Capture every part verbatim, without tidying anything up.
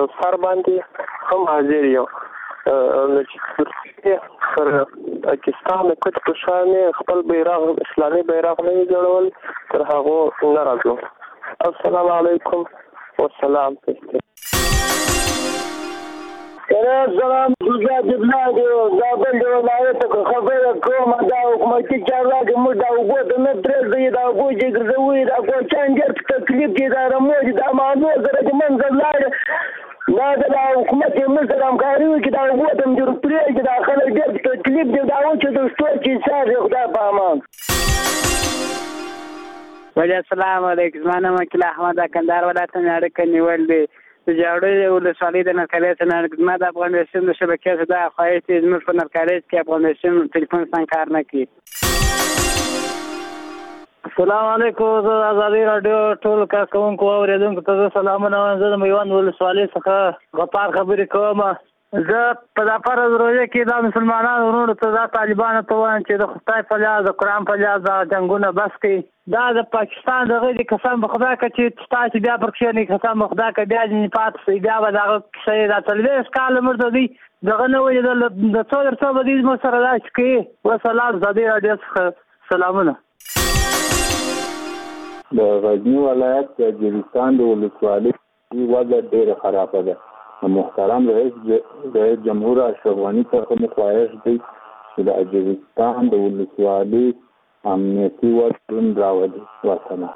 کوثر باندې هم حاضر یو. نو چې پر پاکستان د کوټ په شان خپل بیرغ اسلامي بیرغ نه جوړول تر هغه نه راځو. السلام علیکم والسلام. سلام زاد بلاد زابل ولایت خبره کوم دا حکومتي چارواکي موږ دا وګورو نه درځي دا وګوري ګرځوي دا کو چنجر تکلیف دي دا رموز دا مانو درته منځ لاړ دا دا حکومت موږ سره همکاري وکړي دا وګورم چې پرې دا خلک ډېر تکلیف دي دا و چې د ستو چې ساده خدای په امان. ولی السلام علیکم. زما نوم وکیل احمد کندهار ولایت نه اړیکه نیول دي د جاړو ولسوالۍ د نرکلي څخه ما د افغانستان د شبکې څخه د خواهش چې زموږ په نرکلي کې افغانستان ټلیفون څنګه کار نه کوي. السلام علیکم. زه آزادي رادیو ټول کارکونکو او اوریدونکو ته سلامونه وایم. زه د میوند ولسوالۍ څخه غفار خبرې کوم. زه په دا فرض روزه کې د مسلمانانو ورونو ته دا طالبانو ته وایم چې د خدای په لحاظ د قرآن په لحاظ دا جنګونه بس کړي. دا د پاکستان دغه د قسم په خدا که چې تاسو بیا پر کښېنئ قسم په خدا که بیا ځینې پاتې شئ بیا به دغه کیسه دا څلوېښت کاله مړ دی دغه نه وایي د څو در څو به دوی زموږ سره دا چې کوي. وسلام. آزادي راډیو څخه سلامونه. د غزني ولایت د اجرستان د ولسوالۍ وضع ډېره خرابه ده. محترم رئیس رئیس جمهور اشرف غني څخه مو خواهش دی چې د اجرستان د ولسوالۍ امنیتي وضع راولي. وسلام.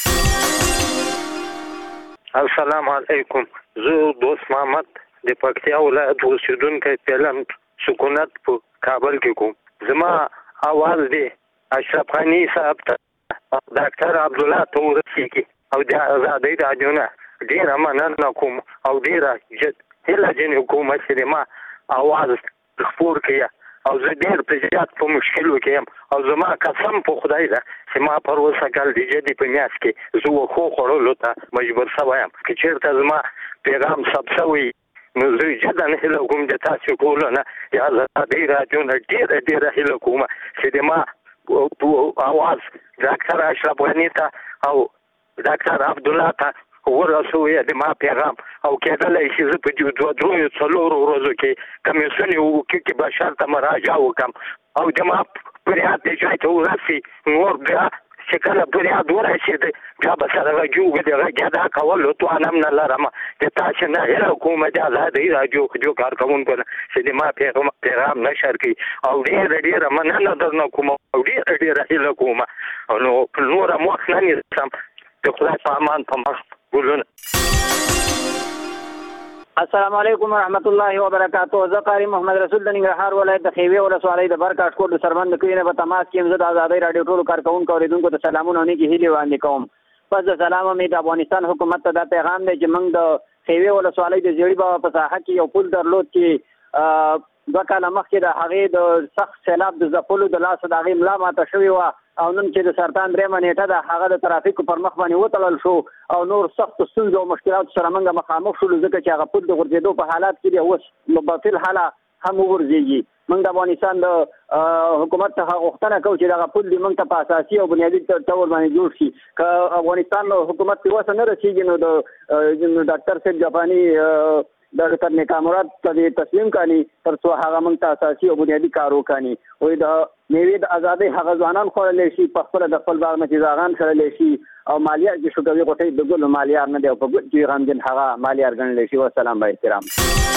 السلام علیکم. زه دوست محمد د پکتیا ولایت اوسیدونکی پیلم سکونت په کابل کې کوم. زما اواز دی اشرف غني صاحب ته ډاکټر عبدالله ته ورسیږي او د آزادۍ راډیو نه ډېره مننه کوم او ډېره هیله جنې کوم چې د ما اواز خپور کړي او زه ډېر په زیات په مشکلو کې یم او زما قسم په خدای ده چې ما پر اوسه کال د جدي په میاشت کې زه وښو خوړلو ته مجبور شوی یم. که چېرته زما پیغام ثبت شوی نو زه جدا هیله کوم د تاسو ټولو نه د آزادۍ راډیو نه ډېره ډېره هیله کوم چې د ما اواز ډاکټر اشرف غني ته او ډاکټر عبدالله ته ورسوي د ما پیغام او کېدلی شي زه په دې دوه دریو څلورو ورځو کې کمیسیون وکړي کې بشر ته مراجعه وکړم او د ما فریاد دې ځای ته ورسي نور بیا چې کله فریاد ورسېد بیا به سره غږ وکړي غږ ادا کولو توان هم نه لرم. د تاسو نه هیله کوم د آزادۍ راډیو کارکوونکو نه چې د ما پیغام پیغام نشر کړي او ډېره ډېره مننه درنه کوم او ډېره ډېره هیله کوم نو نور هم وخت نه نیسم د خدای په امان په مخ ګلونه. السلام علیکم ورحمت الله وبرکاته. زه قاری محمد رسول د ننګرهار ولایت د خیوې ولسوالۍ د برکاټ کوټ د سربند کلي نه په تماس کې زه د آزادۍ راډیو ټولو کارکوونکو اوریدونکو ته سلامونه او نیکې هیلې وړاندې کوم. پس د سلام مې د افغانستان حکومت ته دا پیغام دی چې موږ د خیوې ولسوالۍ د زیړي بابا په ساحه کې یو پل درلود چې دوه کاله مخکې د هغې د سخت سیلاب د ځپلو د لاسه د هغې ملا ماته شوې وه او نن چې د سرطان درېیمه نیټه ده هغه د ترافیکو پر مخ باندې وتړل شو او نور سختو ستونزو او مشکلاتو سره موږ مخامخ شولو ځکه چې هغه پل د غورځېدو په حالات کې دی اوس په فل حاله هم وغورځېږي. موږ د افغانستان د حکومت څخه غوښتنه کوو چې دغه پل دې موږ ته په اساسي او بنیادي ډول باندې جوړ شي. که افغانستان حکومت پرې وسه نه رسېږي نو د ډاکټر صاحب جاپاني ډاکټر نیکا مراد ته تسلیم کړي تر څو هغه موږ ته اساسي او بنیادي کار وکړي. وایي د میوې د ازادۍ هغه ځوانان خوړلی شي په خپله د خپل باغ نه چې زاغان کړلی شي او مالیار چې شوکوي غوټۍ د ګلو مالیار نه دی او په ګل کې غمجن هغه مالیار ګڼلی شي. والسلام با احترام.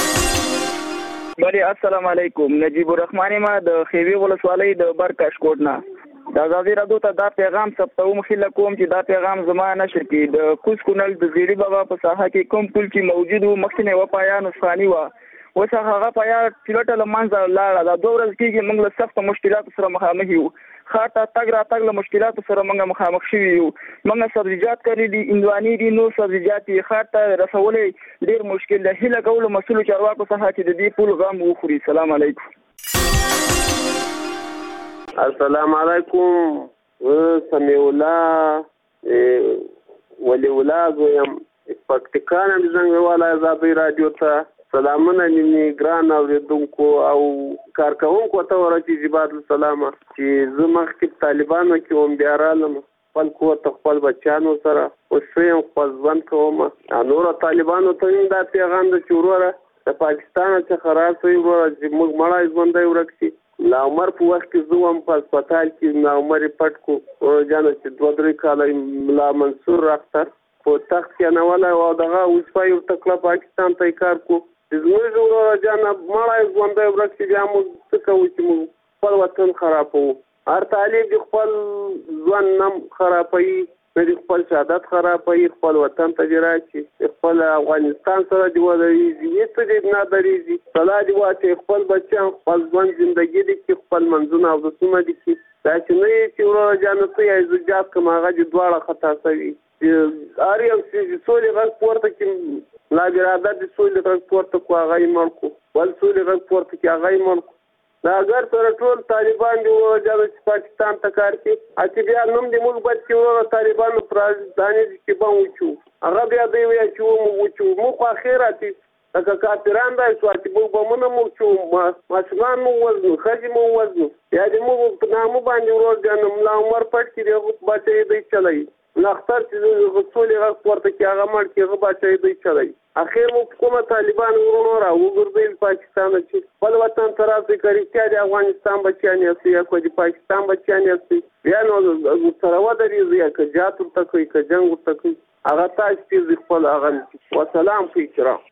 بله السلام علیکم. نجیب الرحمن ما د خیوې ولسوالۍ د برکاش کوټ نه د آزادۍ راډیو ته دا پیغام ثبتوم هیله کوم چې دا پیغام زما نشر کړي. د کوز کونړ د زیړي بابا په ساحه کې کوم پل چې موجود و مخکې یوه پایا نسخاني وه اوس هغه پایا چلټه له منځه لاړه. دا دوه ورځې کېږي موږ له سختو مشکلاتو سره مخامخ یو. ښار ته تګ راتګ له مشکلاتو سره موږ مخامخ شوي یو. موږ سبزیجات کرلي دي هندوانې دي نور سبزیجات یې ښار ته رسولی ډېر مشکل ده. هیله کوو مسؤلو چارواکو څخه چې د دې پل غم وخوري. سلام علیکم. السلام علیکم. سمیع الله ولی الله زویم پکتیکا نه د زنګواله آزادۍ راډیو ته سلامونه نیمې ګران اورېدونکو او کارکوونکو ته ورسېږي بعد السلامه چې زه مخکې په طالبانو کې وم بیا رالم خپل کور ته خپل بچیانو سره اوسم، خپل ژوند کوم. نورو طالبانو ته هم دا پیغام ده چې وروره د پاکستان څخه راسئ وروره چې موږ مړی ژوندی ورک شي. لا عمر په وخت کې زه وم په هسپتال کې نا عمر یې پټ کړو وروره جانه چې دوه درې کاله ملا منصور اختر په تخت کېنولی او دغه وظیفه یې ورته کړه پاکستان ته یې کار کړو چې زموږ وروره جانه مړی ژوندی ورک شي بیا موږ څه کوو چې موږ خپل وطن خرابوو. هر طالب د خپل ژوند نم خرابوي، نه د خپل شهادت خرابوي، خپل وطن ته دې راشي، خپل افغانستان سره دې ودرېږي، هېڅ دې نه درېږي. صلاح دې واچوي خپل بچیان خپل ژوند زندګي دې کړي، خپل منځونه اودسونه دې کړي. دا چې نه یې چې وروره جانه څه یا زجات کړم هغه دې دواړه خطا شوي. هر یو چې سولې غږ پورته کړي، لا برادر دې سولې غږ پورته کړو هغه یې مړ کړو، بل سولې غږ پورته کړي هغه یې مړ کړو. دا اگر سره ټول طالبان دي وروره چې پاکستان ته کار کوي، چې بیا نوم دې موږ بد کړي وروره طالبانو پر راجداني کې به وچو هغه بیا دوی وایي چې موږ وچو. موږ خو اخر اتي لکه کافران دی شو چې موږ بمونه موږ چو ماشومان مو وزنو، ښځې مو وزنو، یا دې موږ په نامه باندې وروره جانه ملا عمر پټ کړي هغه بچی دوی چلوي. نختر چې سولې غږ پورته کړي هغه مړ کړي هغه بچی دوی چلوي. اخر مو کومه طالبان ورونو را وګرځېدل پاکستان چې خپل وطن ته راسئ که رښتیا د افغانستان بچیان یاستئ یا که د پاکستان بچیان یاستئ بیا نو ورسره ودرېږئ یا که جهاد ورته کوئ که جنګ ورته کوئ هغه تاسو پرېږدئ خپل هغه. وسلام په احترام.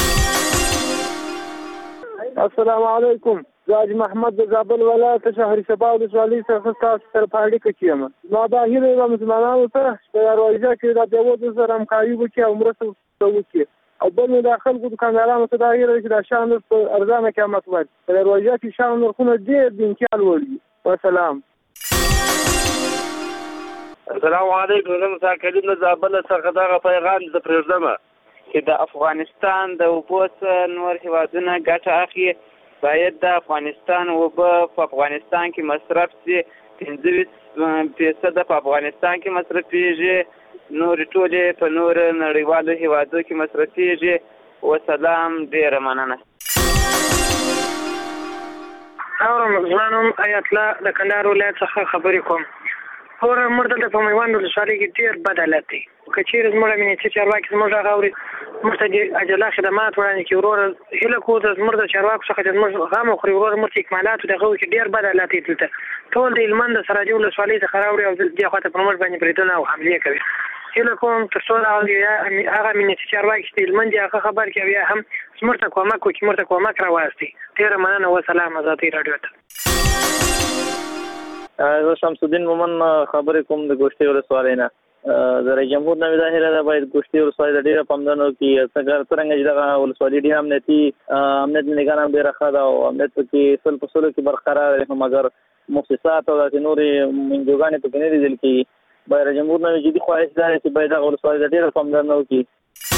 السلام علیکم. زه حاجي محمد د زابل ولایت شهر صفا ولسوالۍ څخه ستاسو سره په اړیکه کې یم. زما دا هیله ده مسلمانانو ته چې په روژه کې د بیوزلو سره همکاري وکړي او مرسته وکړي. او بل نو د خلکو دکاندارانو ته دا هیله ده چې د شاه نور په ارزانه قیمت ورکړي. په روژه کې شاه نرخونه ډېر د امتیاز لوړ دي. وسلام. السلام علیکم. زه موسی کلیم د زابل څخه دغه پیغام زه پرېږدم چې د افغانستان د اوبو څخه نور هېوادونه ګټه اخلي. باید د افغانستان اوبه په افغانستان کې مصرف شي. پنځه ویشت فیصده په افغانستان کې مصرفېږي، نورې ټولې په نور نړیوالو هېوادو کې مصرفېږي. وسلام. ډېره مننه. اورم زما نوم حیات الله د کندهار ولایت څخه خبرې کوم. وروره موږ دلته په میوند ولسوالۍ کې ډېر بد حالت دی. که چېرې زموږ امنیتي چارواکي زموږ غږ اوري موږ ته د عجله خدمات وړاندې کړي. وروره هیله کوو د زموږ د چارواکو څخه چې زموږ غم وخوري. وروره موږ ته اکمالات دغه وکړي. ډېر بد حالت دی دلته. ټول د هلمند د سراجي ولسوالۍ څخه راوړي او دې خوا ته پر موږ باندې بریدونه او حملې کوي. هیله کوم تر څو هغه امنیتي چارواکي چې د هلمند دي هغه خبر کړي او یا هم زموږ ته کومک وکړي، موږ ته کومک راواستي. ډېره مننه. وسلام. ازادي راډیو ته. زه شمس الدین مومن خبرې کوم د ګوشتې ولسوالۍ نه. د رئیس جمهور نه مې دا هیله ده باید ګوشتې ولسوالۍ ته ډېره پاملرنه وکړي. څرنګه چې دغه ولسوالۍ ډېر امنیتي امنیت نگران هم ډېره ښه ده او امنیت پکې سل په سلو کې برقرار دی، مګر مؤسسات او داسې نورې منجوګانې پکې نه لیدل کېږي. باید رئیس جمهور نه جدي خواهش دا دی چې باید دغه ولسوالۍ ته ډېره پاملرنه وکړي.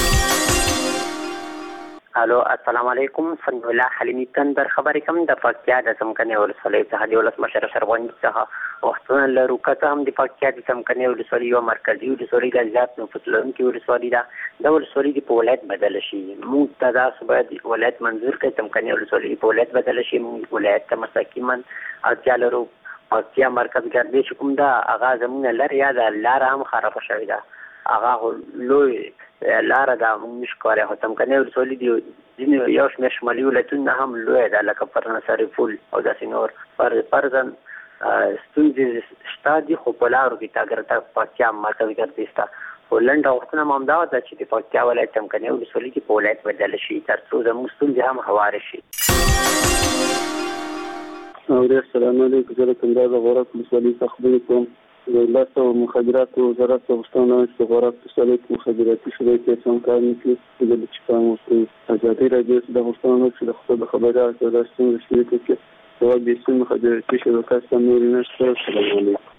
الو السلام علیکم. سمیع الله حلیمي تندر خبرې کوم د پکتیا د څمکنیو ولسوالۍ څخه د ولسمشر شرغوني څخه وختونه لرو. که څه هم د پکتیا د څمکنیو ولسوالۍ یوه مرکزي ولسوالۍ ده، زیات نفوس لرونکې ولسوالۍ ده. دا ولسوالۍ دې په ولایت بدله شي. موږ ته تاسو باید ولایت منظور کړئ. څمکنیو ولسوالۍ په ولایت بدله شي. موږ ولایت ته مستقیما اړتیا لرو. پکتیا مرکز ګردې چې کوم ده هغه زموږ نه لرې یا ده لاره هم خرابه شوې ده. هغه لوی لاره ده موږ نشو کولی. خو څمکنیو ولسوالۍ دي ځینې یو شمېر شمالي ولایتونه هم لویه ده لکه پرنسري پول او داسې نور. فرضاً ستونزې شته دي خو په لارو کې تګ راتګ پکتیا مرکز ګردې شته. خو لنډه غوښتنه مو همدا ده چې د پکتیا ولایت څمکنیو ولسوالۍ کې په ولایت بدله شي تر څو زموږ ستونزې هم هوارې شي. السلام علیکم. زه د کندهار د غورک ولسوالۍ څخه خبرې کوم. د ولایت او مخابراتو وزارت څخه غوښتنه ده چې د غورک ولسوالۍ کې مخابراتي شبکې سم کار نه کوي. د دې چې پام وکړي. ازادي راډیو څخه د غوښتنه ده چې د خپل خبراتو د ستونزو شریکه کړي. د وګړي سم مخابراتي شبکې سم نور نشته. السلام علیکم.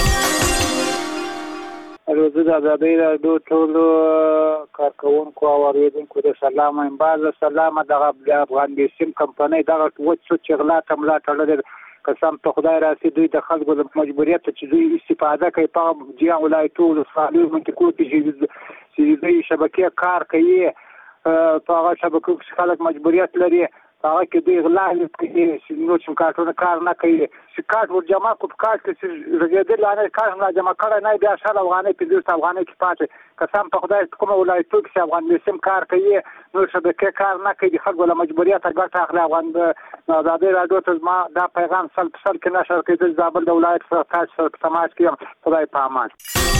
الو زه د ازادي راډیو ټولو کارکوونکو او اوریدونکو د سلام وایم. باز سلام دغه افغان بیسیم کمپنۍ دغه وڅ چې غلا تملا تړلې قسم ته خدای راسي دوی د خلکو د مجبوریت چې دوی استفاده کوي په جیا ولایتو ولسوالۍ منطقو کې چې دوی شبکې کار کوي په هغه شبکو کې خلک مجبوریت لري هغه کې دوی غلا کوي نو چې کارټونه کار نه کوي چې کارت ور جمع کو کارت کې رګېدل نه کار نه جمع کړه نه بیا شل افغانۍ پنځوس افغانۍ کې پاتې قسم په خدای کومه ولایتو کې افغان سیم کار کوي نو شبکه کار نه کوي خلکو له مجبوریت ګټه اخلي افغان د آزادي رادیو ته ما دا پیغام سل په سل کې نشر کېدل زابل د ولایت سره تاسو سماج کې خدای په امان.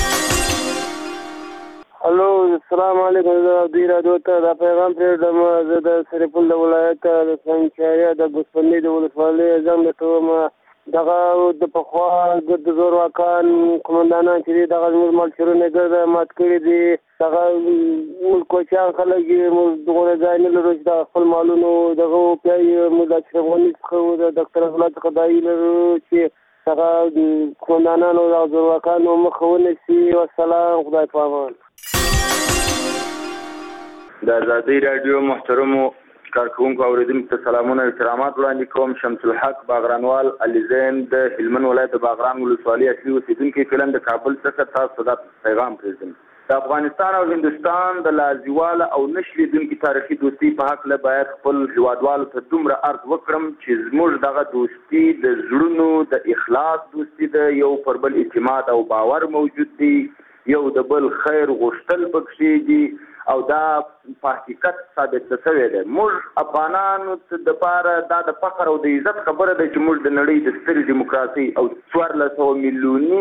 الو السلام علیکم د رادیو ته دا پیغام پرېږدم زه د سرپل د ولایت د څنګچایا د ګوسفندي د ولسوالۍ ځم د ټوم دغه د پخوا د زورواکان قومندانان چې دغه زموږ ملچرونه ګرځه مات کړي دي دغه ملک کوچیان خلک یې موږ دغه ځای نه لرو چې د خپل مالونو دغه پیایي موږ د اشرف غني څخه د ډاکټر عبدالله څخه دایي لرو چې دغه قومندانانو د زورواکانو مخه ونیسي. والسلام خدای په امان. د آزادۍ رادیو محترمو کارکونکو اوریدونکو ته سلامونه او احترامات وړاندې کوم. شمس الحق باغرانوال علي د هلمند ولایت د باغران ولسوالۍ اصلي اوسیدونکی فعلا د کابل څخه تاسو ته پیغام پرېږدم. د افغانستان او هندوستان د لازیواله او نشلیدونکي تاریخي دوستي په هکله باید خپل هیوادوالو ته دومره عرض وکړم چې زموږ دغه دوستي د زړونو د اخلاص دوستي ده، یو پر بل اعتماد او باور موجود دی، یو د بل خیر غوښتل پکې دي او دا په حقیقت ثابت شوی دی. موږ افغانانو د پاره دا د فخر او د عزت خبره ده چې موږ د نړۍ د سترې دیموکراسي او څوارلس سوه میلیوني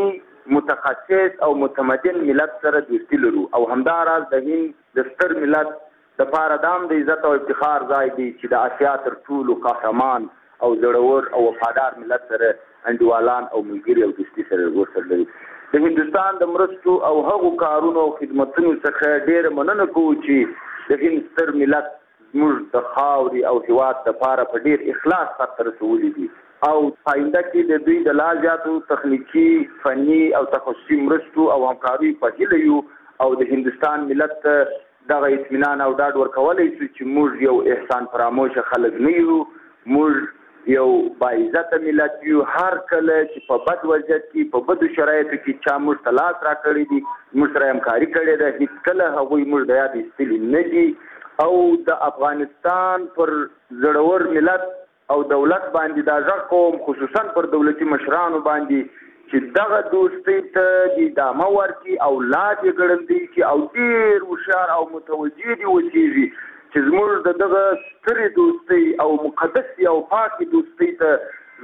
متخصص او متمدن ملت سره دوستي لرو او همداراز د هند د ستر ملت د پاره دام د عزت او افتخار ځای دی چې د اسیا تر ټولو قهرمان او زړور او وفادار ملت سره انډیوالان او ملګري او دوستي سره ورسره لري. د هندوستان د مرستو او هغو کارونو او خدمتونو څخه ډېره مننه کوو چې د هند ستر ملت زموږ د خاورې او هېواد دپاره په ډېر اخلاص سرته رسولي دي او پاینده کې د دوی د لا زیاتو تخنیکي فني او تخصصي مرستو او همکاریو په هیله یو او د هندوستان ملت ته دغه اطمینان او ډاډ ورکولی شو چې موږ یو احسان فراموشه خلک نه یو، موږ یو باعزته ملت یو. هر کله چې په بد وضعیت کې په بدو شرایطو کې چا موږ ته لاس راکړی دي، موږ سره همکاري کړې ده، هېڅکله هغوی موږ د یاد ایستلي نه دي او د افغانستان پر زړور ملت او دولت باندې دا غږ کوم، خصوصا پر دولتي مشرانو باندې چې دغه دوستۍ ته د ادامه ورکړي او لا دې ګړندۍ کړي او ډېر هوښیار او متوجه دې اوسېږي چې زموږ د دغه سترې دوستۍ او مقدسې او پاکې دوستۍ ته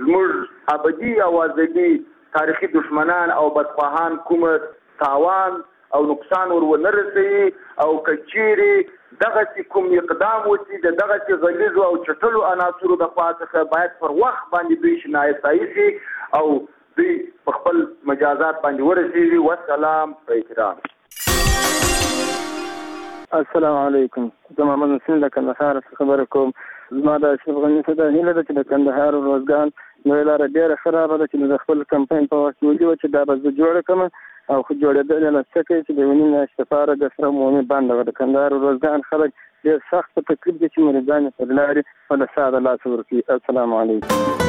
زموږ ابدي او ازلي تاریخي دشمنان او بدخواهان کومه تاوان او نقصان ور ونه رسوي او که چیرې دغسې کوم اقدام وشي د دغسې غلیظو او چټلو عناصرو د خوا څخه باید پر وخت باندې دوی شنایستایي شي او دوی په خپل مجازات باندې ورسېږي. والسلام په احترام. السلام علیکم. زه محمد حسین له کندهار څخه خبره کوم. زما د اشرف غني څخه هیله ده چې د کندهار روزګان نوې لاره ډېره خرابه ده چې د خپل کمپاین په وخت کې ولي و چې دا به زه جوړه کړم او خو جوړېدل یې نه څه کوي چې د یوې نیمې میاشتې لپاره د سره عمومي بنده وه. د کندهار روزګان خلک ډېر سخت په تکلیف دي چې مریضان یې پر لارې په له ساده لاس ورکوي. السلام علیکم.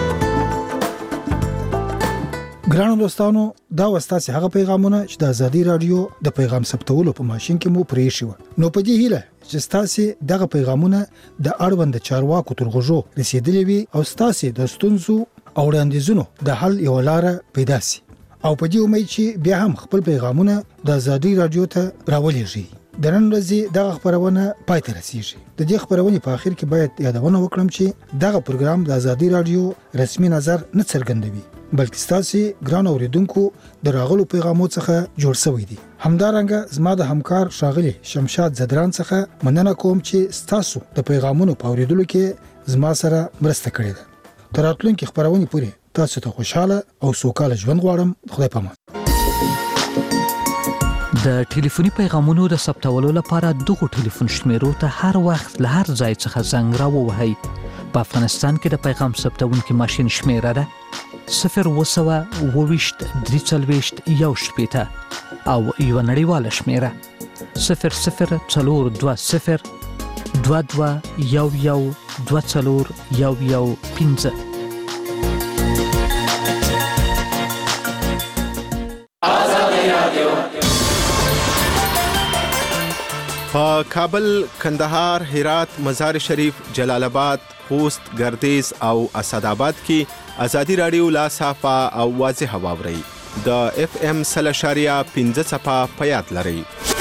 ګرانو دوستانو، دا وستاسې هغه پیغامونه چې د آزادۍ راډیو د پیغام ثبتولو په ماشین کې مو پرېښي وو. نو په دې هیله چې ستاسې دغه پیغامونه د اړوند چارواکو تر غوږو رسېدلي وي او ستاسې د ستونزو او وړاندیزونو د حل یوه لاره پیدا سي او په دې امید چې بیا هم خپل پیغامونه د آزادۍ راډیو ته راولېږئ. د نن ورځې دغه خپرونه پای ته رسیږي. د دې خپرونې په آخر کې باید یادونه وکړم چې دغه پروګرام د آزادۍ راډیو رسمي نظر نه څرګندوي بلکې ستاسې ګران اوریدونکو د راغلو پیغامو څخه جوړ شوی دی. همدارنګه زما د همکار ښاغلي شمشاد زدران څخه مننه کوم چې ستاسو د پیغامونو په اوریدلو کې زما سره مرسته کړې ده. تر راتلونکي خپرونې پورې تاسو ته خوشاله او سوکاله ژوند غواړم. خدای پامان. د ټلیفوني پیغامونو د ثبتولو لپاره دغه ټلیفون شمیرو ته هر وخت له هر ځای څخه زنګ راووهئ. په افغانستان کې د پیغام ثبتونکي ماشین شمیره ده صفر اووه سوه اووه ویشت درې څلوېښت یو شپېته او یوه نړیواله شمیره صفر صفر څلور دوه صفر دوه دوه یو یو دوه څلور یو یو پنځه. په کابل، کندهار، هرات، مزار شریف، جلال آباد، خوست، ګردیز او اسداباد کې ازادي رادیو لا صافه او واضح واوري. د اف ام سل اشاریه پنځه صفه په یاد لرئ.